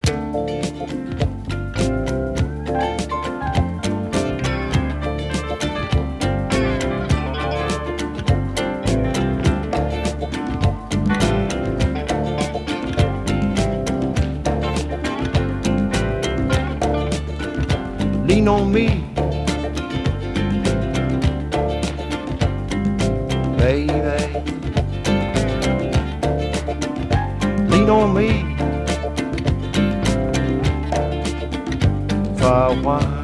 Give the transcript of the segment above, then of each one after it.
Lean on me, baby. Lean on me for a while.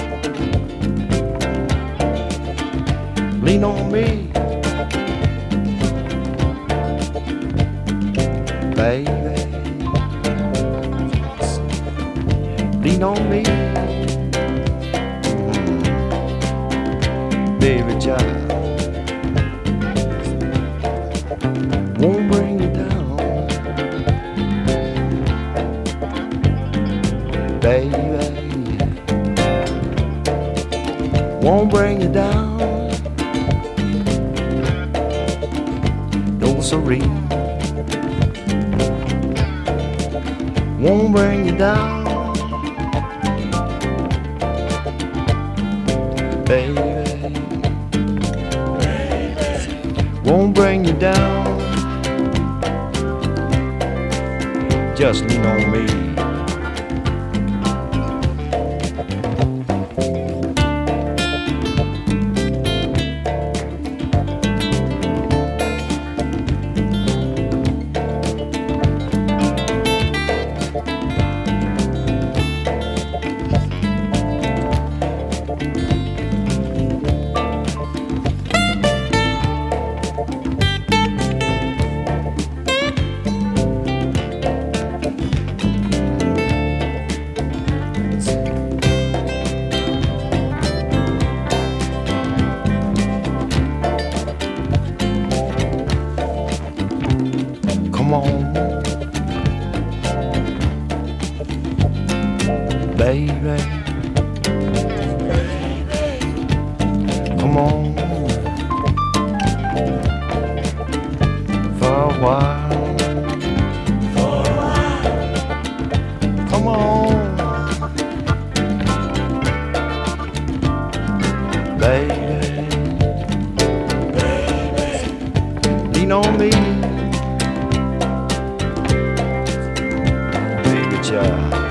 Lean on me, baby. Lean on me, baby child. Won't bring you down, baby. Won't bring you down, no siree. Won't bring you down, baby. Won't bring you down. Just lean on me. Come on, baby. Come on, for a while. Come on, baby. Lean on me, baby child.